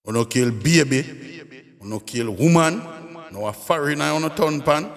You no kill baby, you no kill woman, no a foreigner on a ton pan.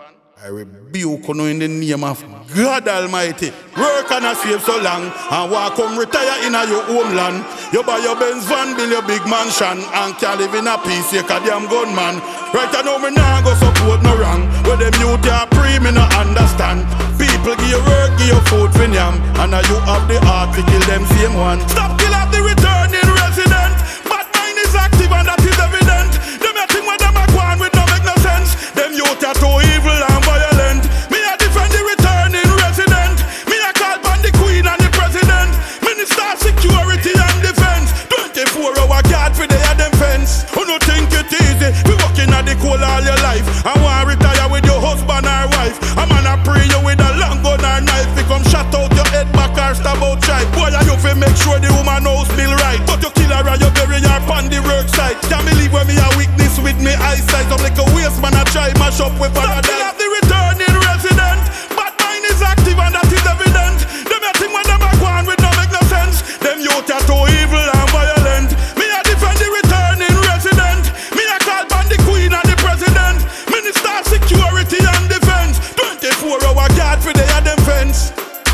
I rebuke you in the name of God Almighty. Work and a save so long, and walk come retire in your homeland. You buy your Benz van, build your big mansion, and can live in a peace, you a damn gunman. Right now me nah go support no wrong. Where them youth are pre, me no understand. People give you work, give you food for yam, and now you have the heart to kill them same one. Stop kill up the returning resident. Bad mind is active and that is evident. Them a thing when them a go on with no make no sense. Them youth are too evil and violent. Me a defend the returning resident. Me a call on the Queen and the President. Minister of Security and Defense. 24-hour guard for the them fence. Who no think it easy? We working at the coal all your life. I want retire with your husband or wife. A man a pray you with a long gun or knife. We come shut out your head back or stab out child. Boy, you fi make sure the woman house bill right. But you kill her and you bury her on the work site. Can't believe when me a witness with me eyesight. I'm like a waste man, I try mash up with paradise. Stop kill up the returning resident. Bad mind is active and that is evident. Them a thing when them a go on with no make no sense. Them youth are too evil and violent. Me a defend the returning resident. Me a call on the Queen and the President. Minister of Security and Defense. 24-hour guard for the them fence.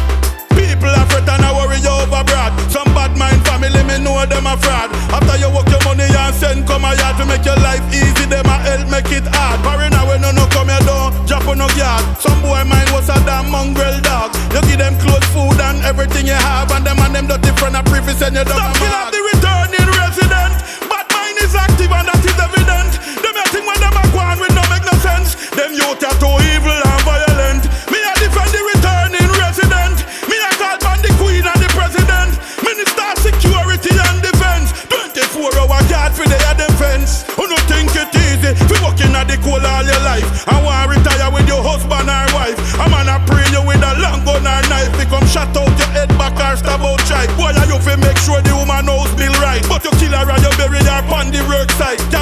People are fret and I worry you overbroad. Some bad mind family, me know them a fraud. After you work your money and send come a yard to make your life easy, them a help make it hard. Foreigner when no come here down, drop on no yard. Some boy mind was a damn mongrel dog. You give them clothes, food and everything you have, and them different friend a preface and you don't stop kill up the returning resident. Bad mind is active and that is evident. Them a thing when them a go on with no make no sense. Them youth are too evil and violent. Me a defend the returning resident. Me a call on the Queen and the President. Minister of Security and Defense. 24-hour guard for the them fence. Who no think it easy? We working at the coal all your life. I want retire with your husband or wife. A man a pray you with a long gun or knife. We come shut out your head back or stab out child. Boy, you fi make sure the woman house bill right. But you kill her and you bury her on the work site.